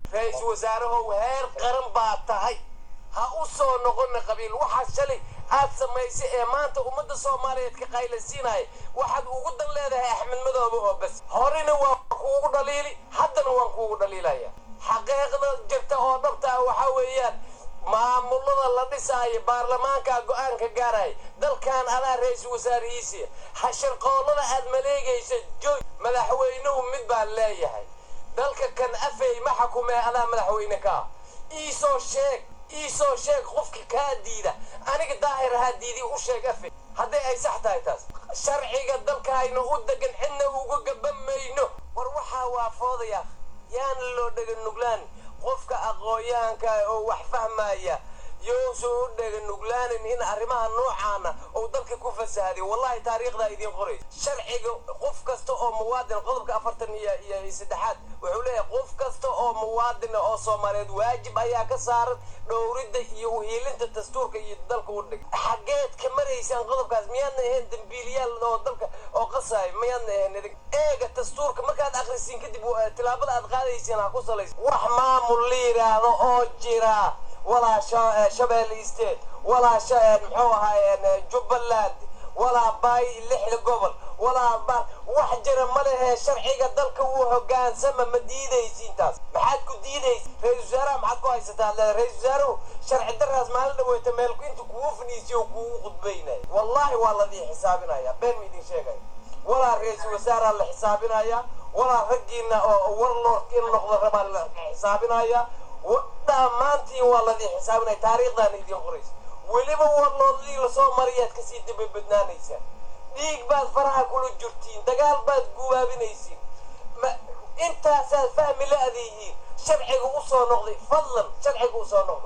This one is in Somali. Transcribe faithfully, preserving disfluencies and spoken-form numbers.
رئيس وزاره وهير قرن باتهاي ها أصو نقولنا قبيل واحد شلي aad samaysay ee maanta umada Soomaaliyeed ka qaylaysiinay waxaad ugu dan leedahay Axmed Madoobe oo bas horena waa kuugu dhaliili haddana waan kuugu dhaliilaya xaqiiqada jirta oo dhabta waxa weeyaan maamulada la dhisay baarlamaanka go'aanka gaaray dalkan ala ra'iisul wasaarihiisa hashir qowlada aad maleegaysa joog madaxweynuhu mid baa leeyahay dalka kan afay ma xukumay ala madaxweyne ka iisoo sheeg iisoo sheeg qofki ka diida aniga daahir hadiidi u sheeg afay haday ay sax tahay taas sharciga dalkaayna u degan xidna ugu gabamayno war waxa waa foodaya yaan loo dhagan nuglaan qofka aqooyaanka oo wax fahmaya yoo soo dhagan nuglaan in arrimaha noocaana oo dalka ku fasahaday wallahi taariikhda idin qoray sharciga qof kasta oo muwaadin qodobka afartan iyo saddexaad wuxuu leeyahay qof kasta oo muwaadin oo Soomaaliyeed waajib ayaa ka saaran dhowrida iyo uhiilinta dastuurka iyo dalka u dhig xageed ka maraysan qodobkaas miyaadna ahayn dambiiliyaal oo dalka oo qasay miyaadna ahayn eega dastuurka markaad akhrisin kadib tilaabada aad qaadaysiin ha ku salays wax maamul liiraado oo jira ولا شباب الاستاد ولا شاهد محوها جبلات ولا باي اللحل قبل ولا با وحجر ماله شرعي قدلك وهجان سما مدينة يسينتاس بحدكوا دينة رئيس وزراء معكوا هيستان رئيس وزراء شرع الدرس مالنا ويتمالكوا انتوا كوفني سيوكوا قطبينا والله والله دي حسابنا يا بين ميدين شيء ولا رئيس وزراء اللي حسابنا يا ولا رجينا ورلور كين نقضي ربا حسابنا يا ودامانتي والله دي حسابنا تاريخنا ندين قريش وليبا والله اللي لسو مريات كسيد ببدنانيسا ديك بعد فرحة كله جرتين دقال بعد قوابينيسين ما انت اساس فهم لا اذيه شرعي قوصو نقضي فضلا شرعي قوصو نقضي